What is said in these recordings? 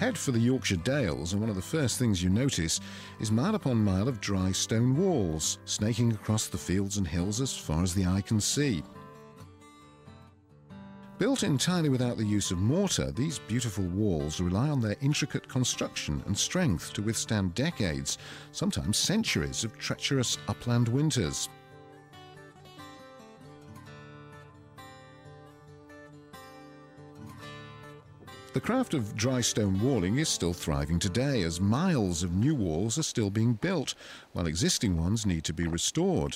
Head for the Yorkshire Dales, and one of the first things you notice is mile upon mile of dry stone walls, snaking across the fields and hills as far as the eye can see. Built entirely without the use of mortar, these beautiful walls rely on their intricate construction and strength to withstand decades, sometimes centuries, of treacherous upland winters. The craft of dry stone walling is still thriving today, as miles of new walls are still being built, while existing ones need to be restored.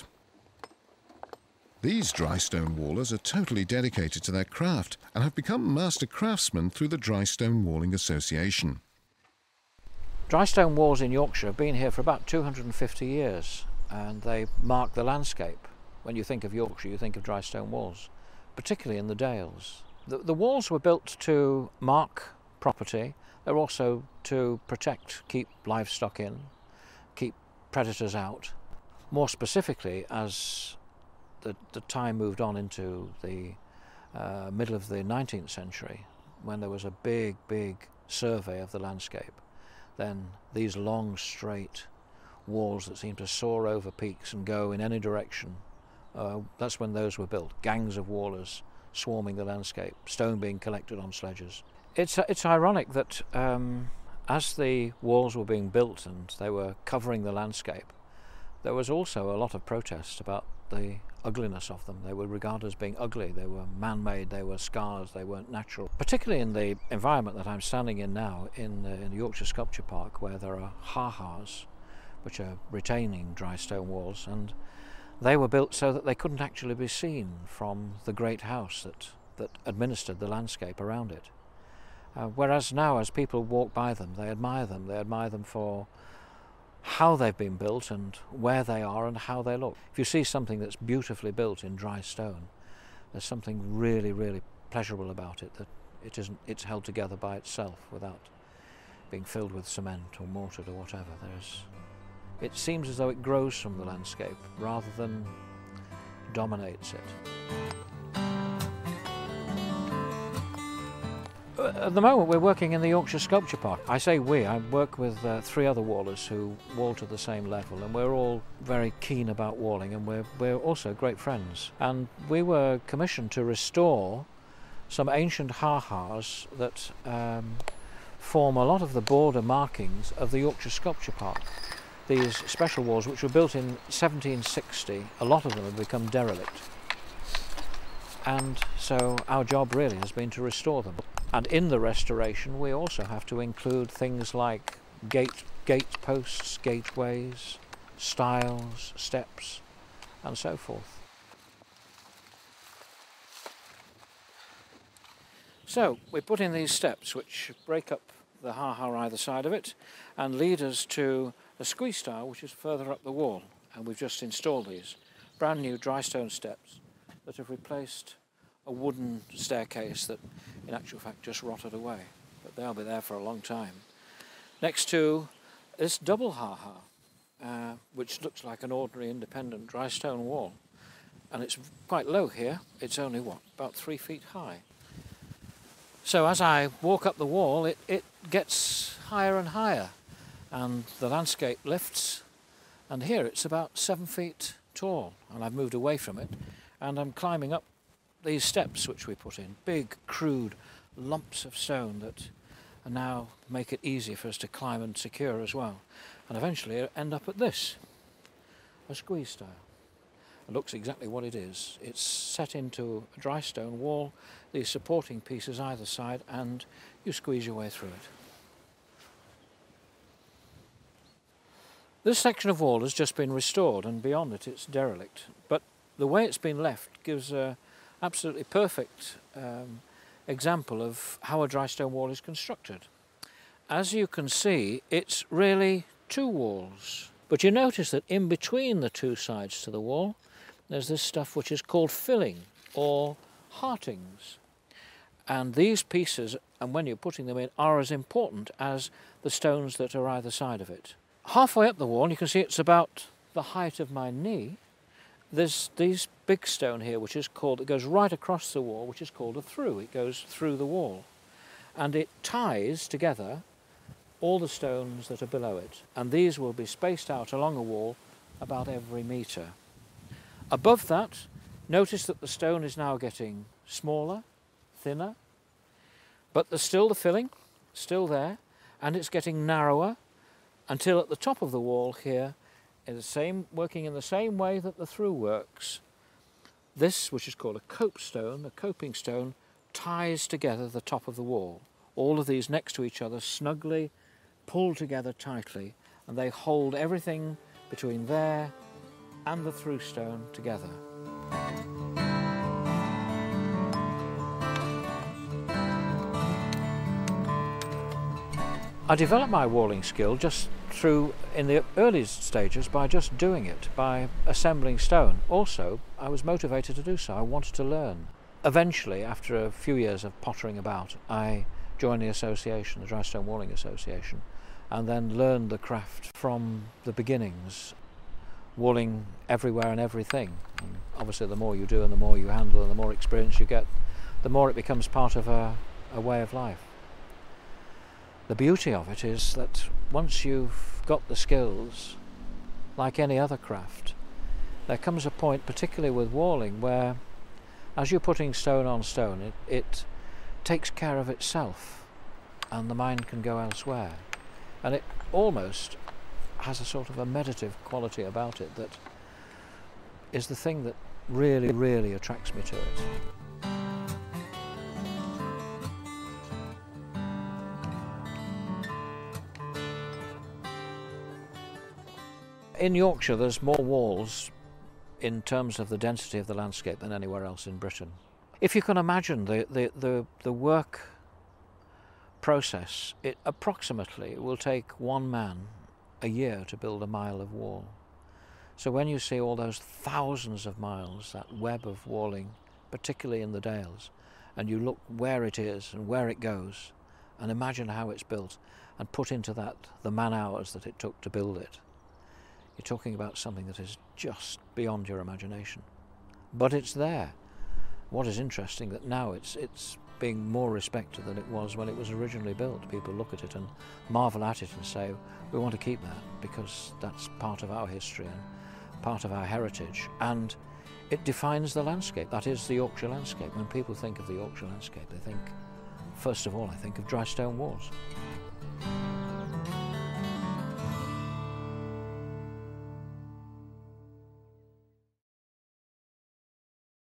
These dry stone wallers are totally dedicated to their craft and have become master craftsmen through the Dry Stone Walling Association. Dry stone walls in Yorkshire have been here for about 250 years, and they mark the landscape. When you think of Yorkshire, you think of dry stone walls, particularly in the Dales. The walls were built to mark property. They're also to protect, keep livestock in, keep predators out. More specifically, as the time moved on into the middle of the 19th century, when there was a big survey of the landscape, then these long, straight walls that seemed to soar over peaks and go in any direction, that's when those were built. Gangs of wallers swarming the landscape, stone being collected on sledges. It's ironic that as the walls were being built and they were covering the landscape, there was also a lot of protest about the ugliness of them. They were regarded as being ugly, they were man-made, they were scars, they weren't natural. Particularly in the environment that I'm standing in now, in the Yorkshire Sculpture Park, where there are ha-has, which are retaining dry stone walls, and they were built so that they couldn't actually be seen from the great house that administered the landscape around it. Whereas now, as people walk by them, they admire them. They admire them for how they've been built and where they are and how they look. If you see something that's beautifully built in dry stone, there's something really pleasurable about it, that it's held together by itself without being filled with cement or mortared or whatever. It seems as though it grows from the landscape rather than dominates it. At the moment we're working in the Yorkshire Sculpture Park. I say we, I work with 3 other wallers who wall to the same level, and we're all very keen about walling, and we're also great friends. And we were commissioned to restore some ancient ha-has that form a lot of the border markings of the Yorkshire Sculpture Park. These special walls, which were built in 1760, a lot of them have become derelict. And so our job really has been to restore them. And in the restoration we also have to include things like gate posts, gateways, stiles, steps, and so forth. So we put in these steps which break up the ha-ha either side of it and lead us to a squeeze stile which is further up the wall, and we've just installed these brand new dry stone steps that have replaced a wooden staircase that in actual fact just rotted away, but they'll be there for a long time. Next to this double ha-ha, which looks like an ordinary independent dry stone wall, and it's quite low here. It's only about 3 feet high. So as I walk up the wall, it gets higher and higher, and the landscape lifts, and here it's about 7 feet tall, and I've moved away from it, and I'm climbing up these steps which we put in, big crude lumps of stone that now make it easy for us to climb and secure as well, and eventually end up at this, a squeeze stile. It looks exactly what it is. It's set into a dry stone wall, these supporting pieces either side, and you squeeze your way through it. This section of wall has just been restored, and beyond it it's derelict, but the way it's been left gives a absolutely perfect example of how a dry stone wall is constructed. As you can see, it's really 2 walls, but you notice that in between the 2 sides to the wall there's this stuff which is called filling or heartings, and these pieces, and when you're putting them in, are as important as the stones that are either side of it. Halfway up the wall, you can see it's about the height of my knee. There's these big stone here which is called, it goes right across the wall, which is called a through. It goes through the wall and it ties together all the stones that are below it, and these will be spaced out along a wall about every metre. Above that, notice that the stone is now getting smaller, thinner, but there's still the filling, still there, and it's getting narrower until at the top of the wall here, working in the same way that the through works. This, which is called a copestone, a coping stone, ties together the top of the wall. All of these next to each other, snugly pulled together tightly, and they hold everything between there and the through stone together. I developed my walling skill just in the earliest stages, by just doing it, by assembling stone. Also, I was motivated to do so. I wanted to learn. Eventually, after a few years of pottering about, I joined the association, the Dry Stone Walling Association, and then learned the craft from the beginnings, walling everywhere and everything. And obviously, the more you do and the more you handle and the more experience you get, the more it becomes part of a way of life. The beauty of it is that once you've got the skills, like any other craft, there comes a point, particularly with walling, where as you're putting stone on stone, it takes care of itself and the mind can go elsewhere. And it almost has a sort of a meditative quality about it that is the thing that really, really attracts me to it. In Yorkshire, there's more walls in terms of the density of the landscape than anywhere else in Britain. If you can imagine the work process, it approximately will take one man a year to build a mile of wall. So when you see all those thousands of miles, that web of walling, particularly in the Dales, and you look where it is and where it goes, and imagine how it's built, and put into that the man-hours that it took to build it, you're talking about something that is just beyond your imagination. But it's there. What is interesting that now it's being more respected than it was when it was originally built. People look at it and marvel at it and say, we want to keep that because that's part of our history and part of our heritage. And it defines the landscape. That is the Yorkshire landscape. When people think of the Yorkshire landscape, they think, first of all, I think of dry stone walls.